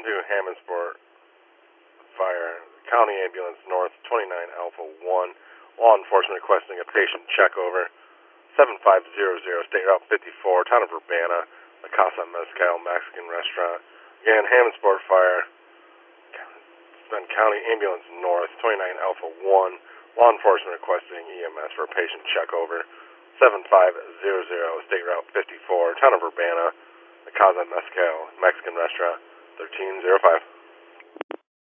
to Hammondsport Fire, County Ambulance North, 29 Alpha 1. Law enforcement requesting a patient check over. 7500, State Route 54, Town of Urbana, La Casa Mezcal Mexican Restaurant. Again, Hammondsport Fire, County Ambulance North, 29 Alpha 1. Law enforcement requesting EMS for a patient check over. 7500, State Route 54, Town of Urbana, La Casa Mezcal Mexican Restaurant, 1305.